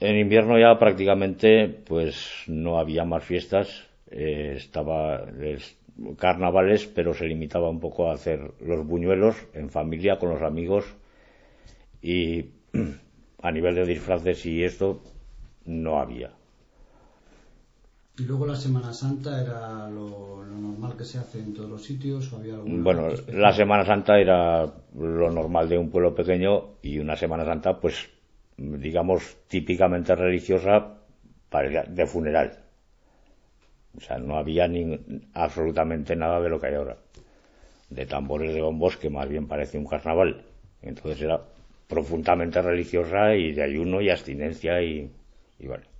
En invierno ya prácticamente pues no había más fiestas, carnavales, pero se limitaba un poco a hacer los buñuelos en familia, con los amigos, y a nivel de disfraces y esto no había. ¿Y luego la Semana Santa era lo normal que se hace en todos los sitios o había alguna Bueno, cosa especial? la Semana Santa era lo normal de un pueblo pequeño y una Semana Santa, pues, digamos, típicamente religiosa de funeral. O sea, no había absolutamente nada de lo que hay ahora. De tambores, de bombos, que más bien parece un carnaval. Entonces era profundamente religiosa y de ayuno y abstinencia y vale.